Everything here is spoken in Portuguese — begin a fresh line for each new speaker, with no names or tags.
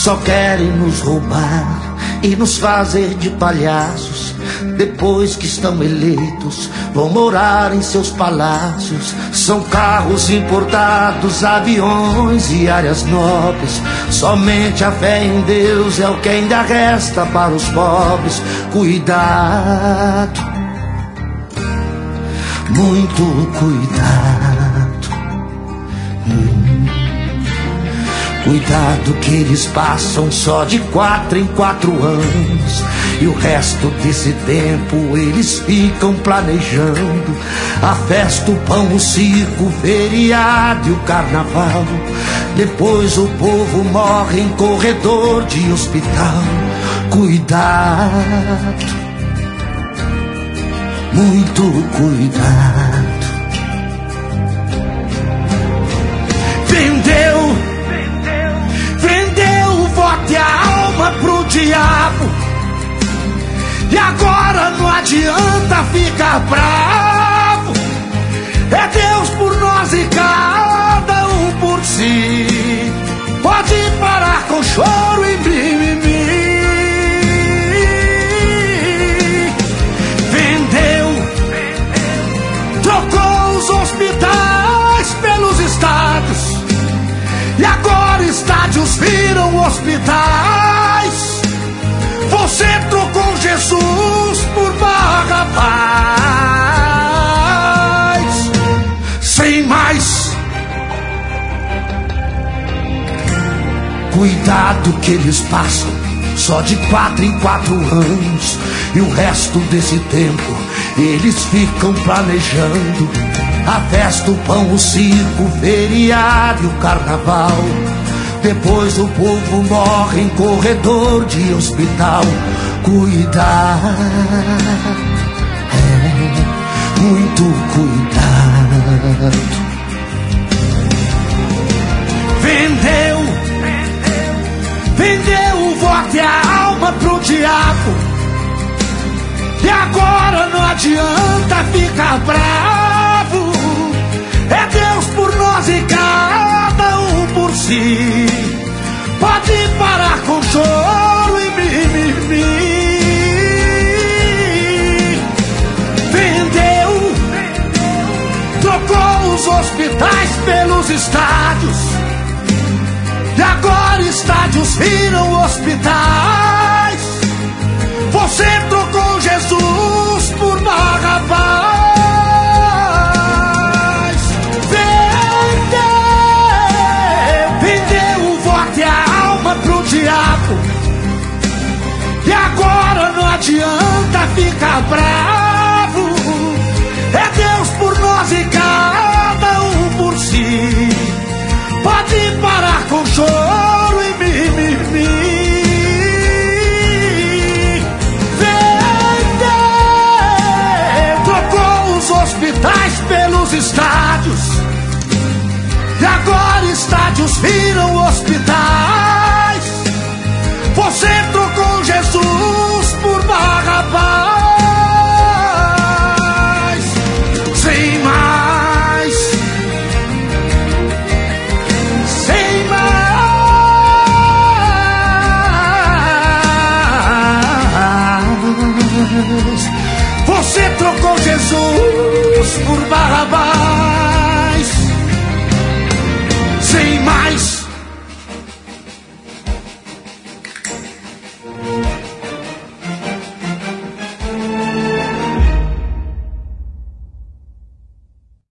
só querem nos roubar e nos fazer de palhaços. Depois que estão eleitos, vão morar em seus palácios. São carros importados, aviões e áreas nobres. Somente a fé em Deus é o que ainda resta para os pobres. Cuidado, muito cuidado. Cuidado que eles passam só de 4 em 4 anos, e o resto desse tempo eles ficam planejando a festa, o pão, o circo, o feriado e o carnaval. Depois o povo morre em corredor de hospital. Cuidado, muito cuidado. Vendeu o voto e a alma pro diabo, e agora não adianta ficar bravo. É Deus por nós e cada um por si. Pode parar com choro e mimimi. Trocou os hospitais pelos estádios, e agora estádios viram hospitais. Você trocou Jesus por Barrabás. Sem mais, cuidado que eles passam só de 4 em 4 anos, e o resto desse tempo eles ficam planejando a festa, o pão, o circo, o feriado e o carnaval. Depois o povo morre em corredor de hospital. Cuidado, muito cuidado. Vendeu o voto e a alma pro diabo, e agora não adianta ficar bravo. É Deus por nós e cada um por si. Pode parar com choro e mimimi. Trocou os hospitais pelos estádios, e agora estádios viram hospitais. Você trocou Jesus por Barrabás. Vendeu o voto e a alma pro diabo, e agora não adianta ficar bravo. É Deus por nós e cada um por si. Pode parar com choro e mimimi. Hospitais pelos estádios, e agora estádios viram hospitais. Você trocou Jesus por Barrabás. Sem mais, sem mais. Você trocou Jesus por Barrabás.